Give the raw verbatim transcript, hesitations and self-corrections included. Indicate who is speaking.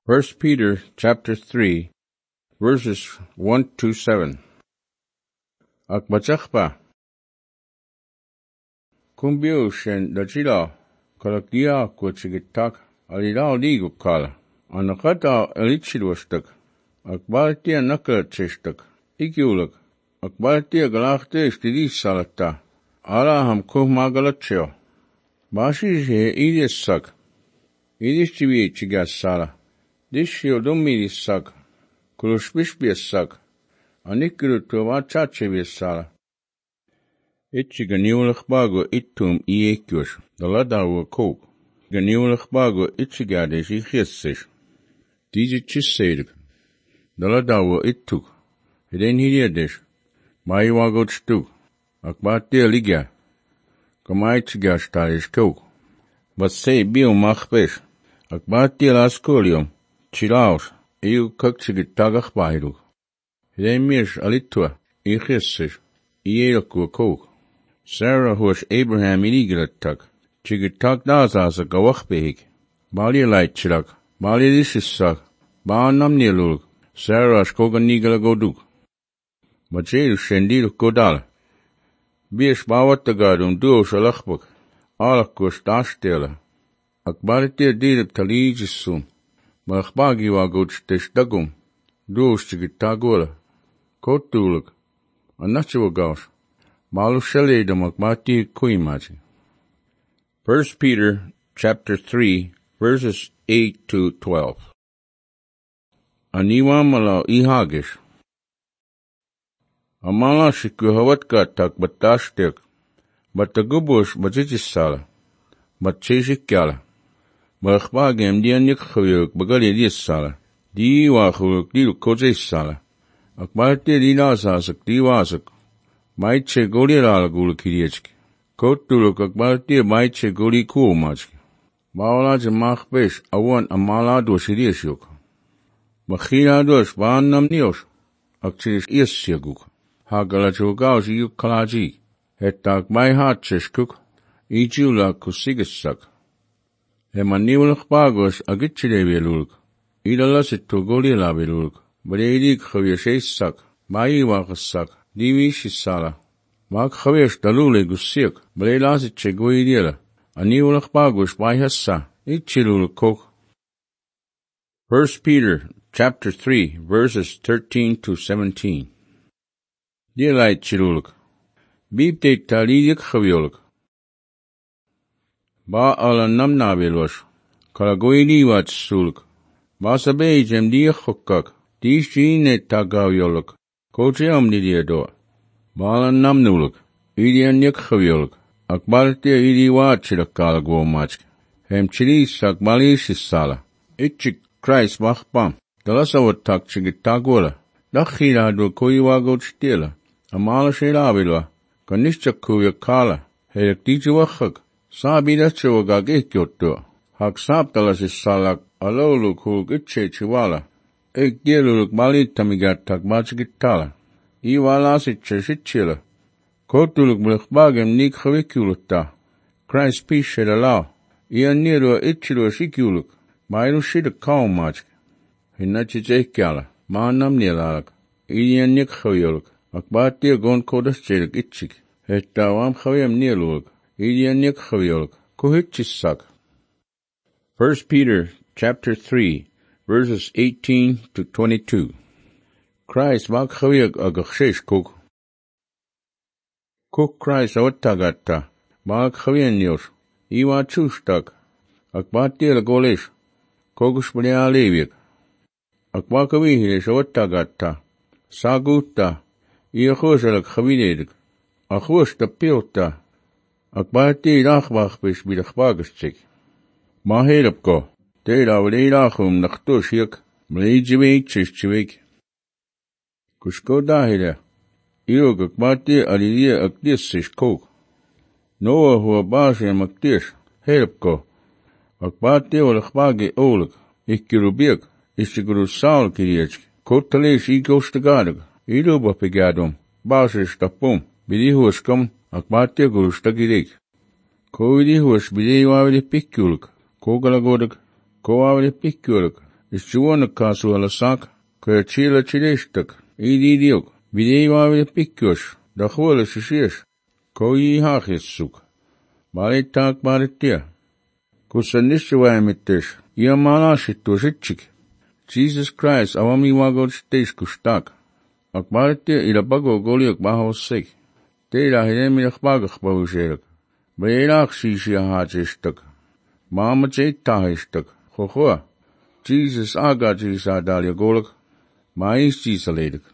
Speaker 1: First Peter chapter three, verses one to seven. Akbachakpa. Kumbio shen dachila, kalakia kuchigitak, alidao ligu kala. Anakata elichidwastak. Akbaltia naka chestak. Ikiulak. Akbaltia galakte stidis salata. Ala ham kuhmagalachio. Bashi he idis sak. Idis chivi chigas sala. Dishio domini sak. Kulushbishbias sak. Anikuru tuwa chachevias sala. Itchi ganiulich bago itum iekiosh. Daladawa kook. Ganiulich bago itchi gades ichiesish. Diji chisedig. Daladawa ittuk. Hiden hiriadish. Maiwagot stuk. Akbatia ligya. Kamaitchigash talish kook. But say bio machbesh. Akbatia laskolium. Chilaus. Iu kakchigitagach bahiru. Hiden mish alitua. Ichiesish. Ielakua kook. Sarah hoos Abraham inigilatak. Chigitak dazasa gawachbehik. Bali light chilak. Bali dishisak. Ba namnilul. Sarah shkoga nigala goduk. Majeru shendilu godal. Bish bawatagadum duo shalachbuk. Alakus dashtela. Akbaritir dirib talijisum. Machbagi wagoch teshdagum. Duos chigitagola. Kotuluk. Anachuagash. First Peter chapter three, verses eight to twelve. Aniwa malo ihagish. Amala shikuhawatka tak batashtek. Batagubush bajichisala. Batcheshikyala. Bakhbagem dianik khuyuk bagalidisala. Diwahuluk dilu kozesala. Akbarte dilasasak diwasak. Maiche goli la gul kiriechki. Kotuluk akbalti maiche goli kuumachki. Baolaj machbesh awan amala doshirieshuk. Bakhina dosh ban namniosh. Akchirish iesjaguk. Hagalachogaush yuk kalaji. Hetak mai hatcheshkuk. Ijula kusigesak. Emaniulach bagosh agichirevelulk. Idalasit to goli la velulk. Badedik khavyeshesak. Maiwachasak. Divish sala. Mag khawesh dalule gusiek. Bleilas chegoidela. Aniulach bagush bayhassa. Ichilul kok. First Peter chapter three, verses thirteen to seventeen. Dielait chiluluk. Bibte talidik khavioluk. Ba ala namna velosh. Kalagoidi wat suluk. Ba sabe jem diachokak. Dishine tagavioluk. Koche omnidiador. Balan namnuluk. Idian yakhavioluk. Akbaltia idi wachilakala gomach. Hem chilis akbalish sala. Itchik Christ wachbam. Dalasawat takchigitagola. Dakhila do koiwagot stila. Amala shelavilwa. Kanishchakuya kala. Hedek dijuachak. Sabidachowagag ikyoto. Hak saptalas salak. Aloluk hulk itche chiwala. Ek dieluluk balit tamigatak machigitala. Iwalas itcheshitchila. Kotuluk mlechbagem nik chavikulutta. Christ peace shed allow. Ian nero itchilo shikuluk. Mailu shida kaum machik. Hinachichekyala. Maanam nielalak. Ian nik chavioluk. Akbatia gon kodas chelik itchik. Hetawam chaviam nieluluk. Ian nik chavioluk. Kohitchisak. First Peter chapter three, verses eighteen to twenty-two. Christ mag chaviag agakshesh kuk. Kuk Christ awatagata. Mag chavian yosh. Iwa chustak. Akbatia lagolesh. Kogush blia leviak. Akbakavihilesh awatagata. Saguta. Iachoshalak chavinedik. Achosh ta pilta. Akbatia ilachbachbish bidachbagashchik. Maherapko. Tela wleilachum nachtoshik. Mleijivik chishchivik. Kushko dahila. Ilo kakbati alilia aktis sishkok. Noah hua bashe maktish. Herapko. Akbati walachbagi olik. Ikkirubiak. Ishiguru saal kiriechk. Kotalesh ikostagadag. Ilo bapigadum. Bashe stapum. Bidi huaskam. Akbati gurustagirik. Kovidi huas bidi wavili pikkulk. Kogalagodak. Ko avili pikkulk. Istuona kasuala sak, kaya chila chilestak, ididiok, videivavia pikkios, da huole sisies, koi haakissuk. Valittaak valittia. Kusan nistivaimittes, ia malasittua sitsik. Jesus Christ avami wagod steiskustak. Ak valittia ila bago goliok bahossek. Teillä hidemilak bagak pavuselak. Beilak siisia haatestak. Maama tseitahestak. Hohoa. Jesus aga jisa dalia golak. Mais jisa ledik.